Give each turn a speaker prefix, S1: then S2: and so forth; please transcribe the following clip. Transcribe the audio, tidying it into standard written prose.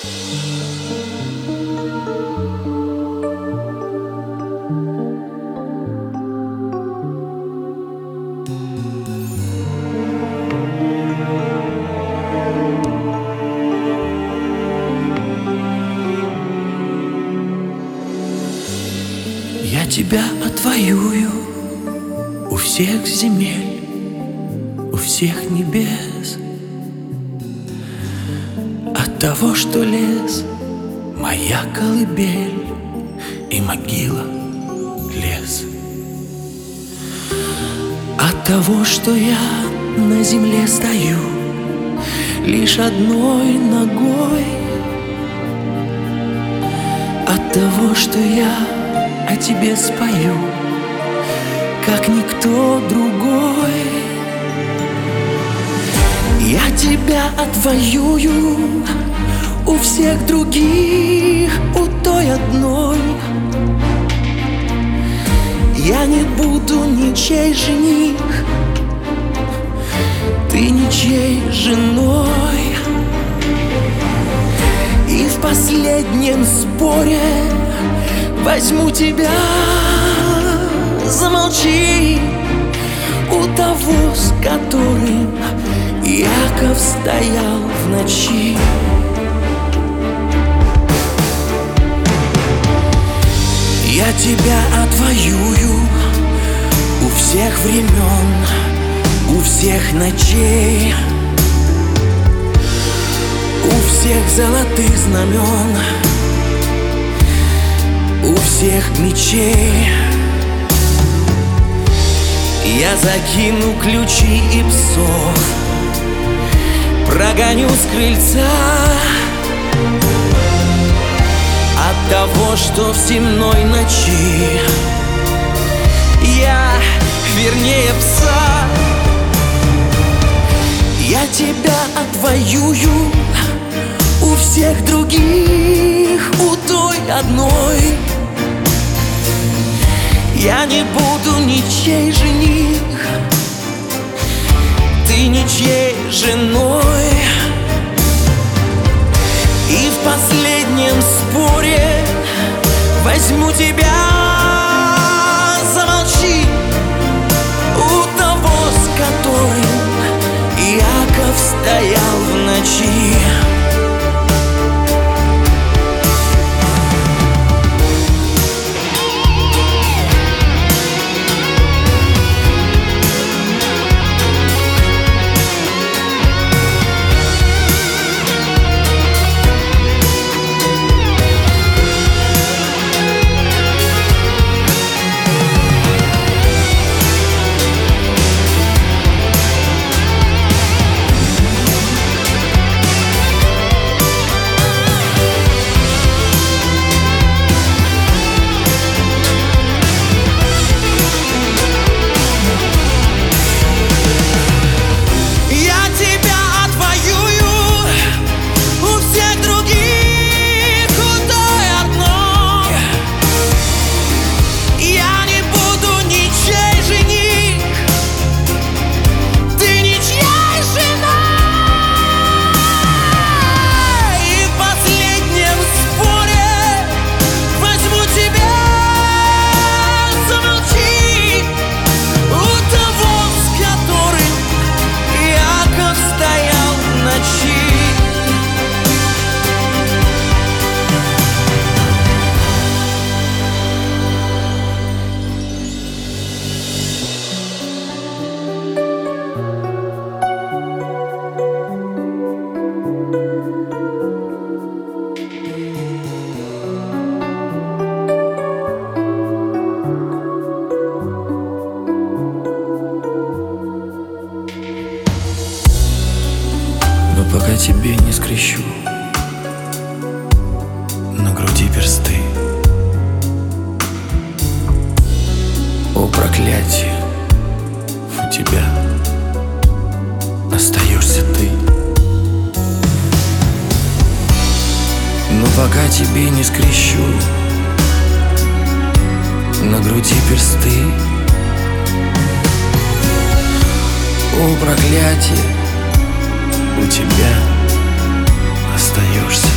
S1: Я тебя отвоюю у всех земель, у всех небес. От того, что лес — моя колыбель и могила — лес. От того, что я на земле стою лишь одной ногой. От того, что я о тебе спою, как никто другой. Я тебя отвоюю у всех других, у той одной. Я не буду ничей жених, ты ничьей женой. И в последнем споре возьму тебя, замолчи, у того, с которым Яков стоял в ночи. Я тебя отвоюю у всех времен, у всех ночей, у всех золотых знамен, у всех мечей. Я закину ключи и псов, прогоню с крыльца от того, что в темной ночи я вернее пса. Я тебя отвоюю у всех других, у той одной. Я не буду ничей жених, ты ничьей женой. И в последнем споре возьму тебя, замолчи, у того, с которым Яков стоял в ночи. Пока тебе не скрещу на груди персты. О, проклятие, у тебя остаешься ты. Но пока тебе не скрещу на груди персты. О, проклятие, у тебя остаешься